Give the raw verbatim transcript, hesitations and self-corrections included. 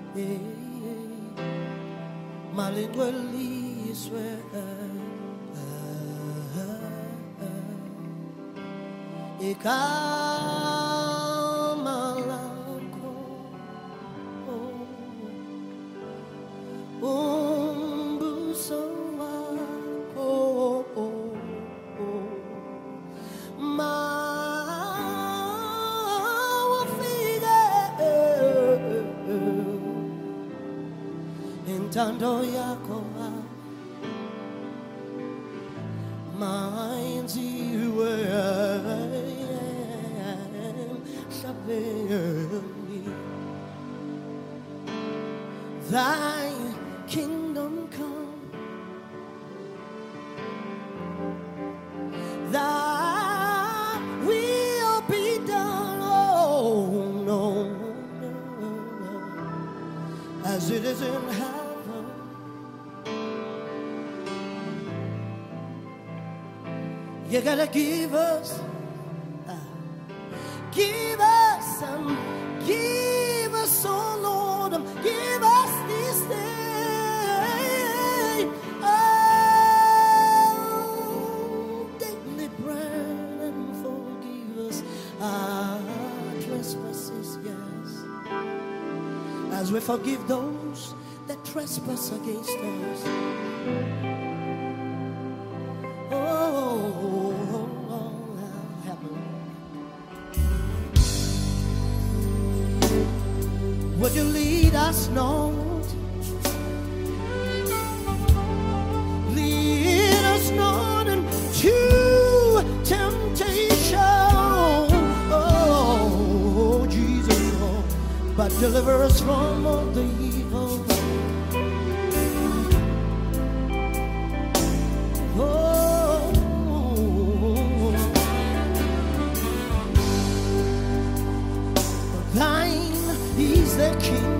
Malingweliswe igama lakho umbuso wakho mawafike intando yakho mayenziwe emhlabeni. Thy kingdom come, thy will be done, oh no, as it is in heaven. You gotta give us, uh, give us, um, give us, oh Lord, um, give us this day, oh, daily bread, and forgive us our trespasses, yes, as we forgive those that trespass against us. Would you lead us not? Lead us not into temptation, oh Jesus, Lord, but deliver us from all the evil. Oh, thine is the kingdom,